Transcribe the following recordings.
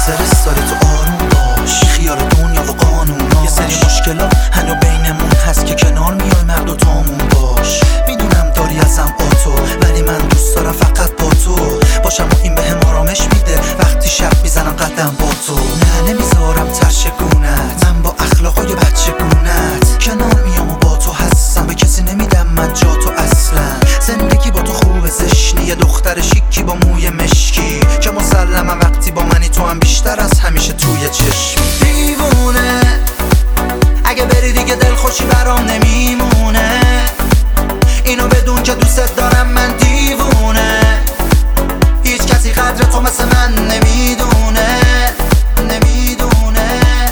استرس داری تو آروم باش، خیال دنیا و قانوناش. یه سری مشکلات هنو بینمون هست که کنار میای مرد و تامون باش. میدونم داری ازم آتو، ولی من دوست دارم فقط با تو باشم و این بهم آرامش میده وقتی شب میزنم قدم با تو. نه نمیذارم ترشگونت، من با اخلاقای بچگونت کنار میام و با تو هستم، به کسی نمیدم من جا تو اصلا. زندگی با تو خوبه، زشنی یه دختر شیکی با موی مشکی که مسلمم وقتی با منی تو هم بیشتر از همیشه توی چشم. دیوونه اگه بری دیگه دلخوشی برام نمیمونه، اینو بدون که دوست دارم من دیوونه. هیچ کسی قدر تو مثل من نمیدونه، نمیدونه.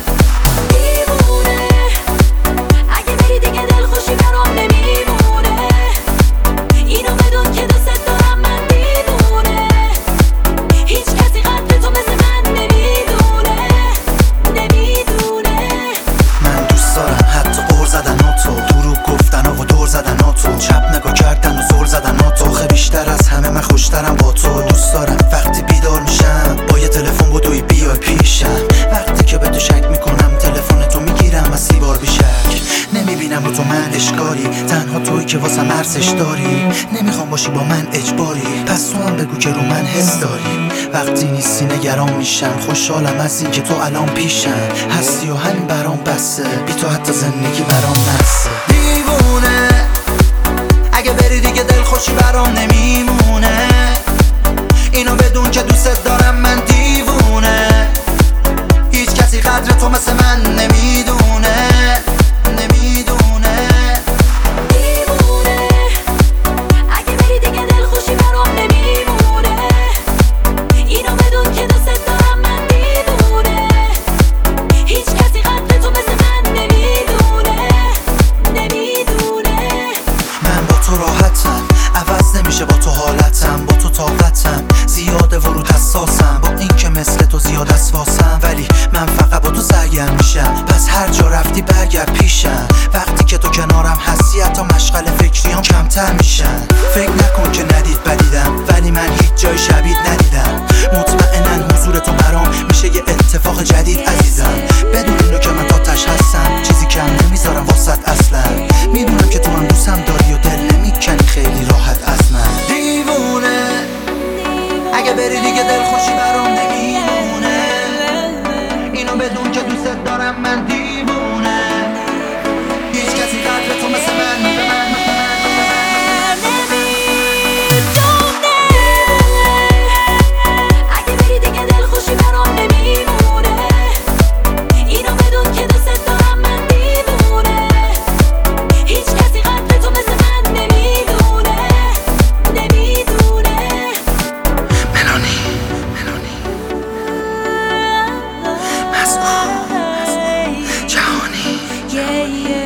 دیوونه اگه بری دیگه دلخوشی برام نمیمونه، اینو بدون که دوست دارم من دیوونه. هیچ کسی قدر تو مثل من نمیدونه، نمیدونه. من دوست دارم حتی قول زدن تو، دروغ گفتن و دور زدن تو، چپ نگاه کردن و زل زدن تو. خیلی بیشتر از همه من خوشترم با تو. دوست دارم وقتی بیدار میشم با یه تلفن بدوی بیای پیشم، وقتی که به تو شک میکنم تلفن تو میگیرم از 30 بار بیشک. نمیبینم رو تو من اشکالی، تنها تویی که واسم ارزش داری. نمیخوام باشی با من اجباری، پس تو هم بگو که رو من حس داری. وقتی نیستی نگران میشم، خوشحالم از این که تو الان پیشم هستی و همین برام بسه، بی تو حتی زندگی برام نسه. دیوونه اگه بری دیگه دلخوشی برام نمیمونه، اینو بدون که دوست دارم من دیوونه. هیچ کسی قدر تو مثل من نمیدونه، نمیدونه. دیوونه اگه بری دیگه دلخوشی برام نمیمونه، اینو بدون که دوست دارم من دیوونه. هیچ کسی قدر تو مثل من نمیدونه، نمیدونه. من با تو راحتم، عوض نمیشه با تو حالتم، با تو طاقتم زیاده و رو حساسم، با این که مثل تو زیاد از واسم، ولی من فقط با تو سرگرم میشم. پس هر جا رفتی برگرد پیشم، وقتی که تو کنارم هستی حتی مشغل فکریام کمتر میشن. فکر نکن که ندید بدیدم، ولی من هیچ جای شبیه ندیدم. مطمئنن حضور تو برام میشه یه اتفاق جدید عزیزم. بدون اینو که من تاتش هستم، چیزی کم نمیذارم واسط اصلا. میدونم که تو هم دوستم داری و دل نمیکنی خیلی راحت از من. دیوونه اگه بری دیگه دلخوشی برام نمیمونه، اینو بدون که دوست دارم من دیوونه. هیچ کسی قدر تو مثل من اگه بری دیگه دلخوشی برام نمیمونه، اینو بدون که دوست دارم من دیوونه. هیچ کسی قدر تو مثل من نمیدونه، نمیدونه. ملانی مسئول جهانی